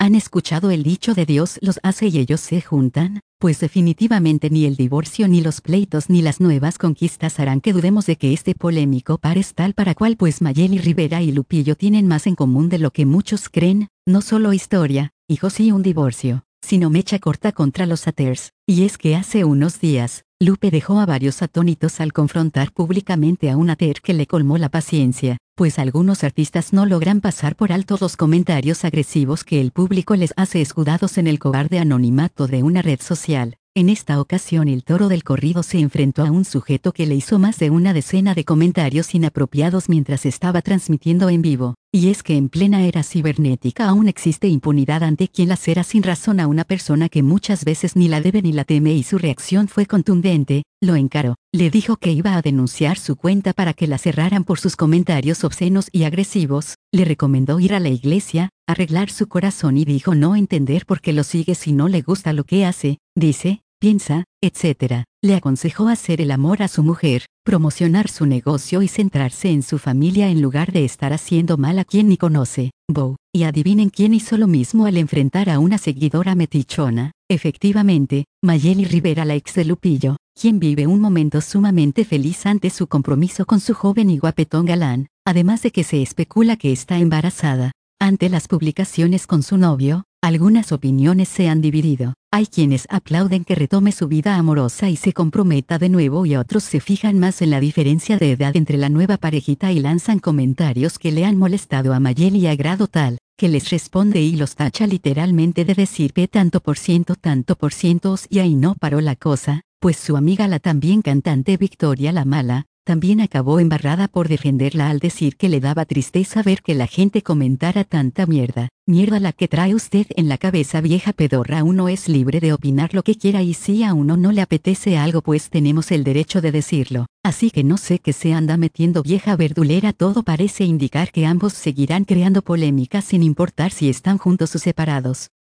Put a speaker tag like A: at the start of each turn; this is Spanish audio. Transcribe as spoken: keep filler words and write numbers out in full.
A: ¿Han escuchado el dicho de Dios los hace y ellos se juntan? Pues definitivamente ni el divorcio ni los pleitos ni las nuevas conquistas harán que dudemos de que este polémico par es tal para cual, pues Mayeli Rivera y Lupillo tienen más en común de lo que muchos creen, no solo historia, hijos y un divorcio, sino mecha corta contra los haters. Y es que hace unos días, Lupe dejó a varios atónitos al confrontar públicamente a un hater que le colmó la paciencia, pues algunos artistas no logran pasar por alto los comentarios agresivos que el público les hace escudados en el cobarde anonimato de una red social. En esta ocasión el toro del corrido se enfrentó a un sujeto que le hizo más de una decena de comentarios inapropiados mientras estaba transmitiendo en vivo. Y es que en plena era cibernética aún existe impunidad ante quien lacera sin razón a una persona que muchas veces ni la debe ni la teme, y su reacción fue contundente. Lo encaró, le dijo que iba a denunciar su cuenta para que la cerraran por sus comentarios obscenos y agresivos, le recomendó ir a la iglesia, arreglar su corazón y dijo no entender por qué lo sigue si no le gusta lo que hace, dice, piensa, etcétera. Le aconsejó hacer el amor a su mujer, promocionar su negocio y centrarse en su familia en lugar de estar haciendo mal a quien ni conoce. Bow. Y adivinen quién hizo lo mismo al enfrentar a una seguidora metichona. Efectivamente, Mayeli Rivera, la ex de Lupillo, quien vive un momento sumamente feliz ante su compromiso con su joven y guapetón galán, además de que se especula que está embarazada. Ante las publicaciones con su novio, algunas opiniones se han dividido. Hay quienes aplauden que retome su vida amorosa y se comprometa de nuevo, y otros se fijan más en la diferencia de edad entre la nueva parejita y lanzan comentarios que le han molestado a Mayeli a grado tal, que les responde y los tacha literalmente de decir que tanto por ciento tanto por ciento, y ahí no paró la cosa, pues su amiga la también cantante Victoria la Mala, también acabó embarrada por defenderla al decir que le daba tristeza ver que la gente comentara tanta mierda. Mierda la que trae usted en la cabeza, vieja pedorra. Uno es libre de opinar lo que quiera, y si a uno no le apetece algo pues tenemos el derecho de decirlo. Así que no sé qué se anda metiendo, vieja verdulera. Todo parece indicar que ambos seguirán creando polémica sin importar si están juntos o separados.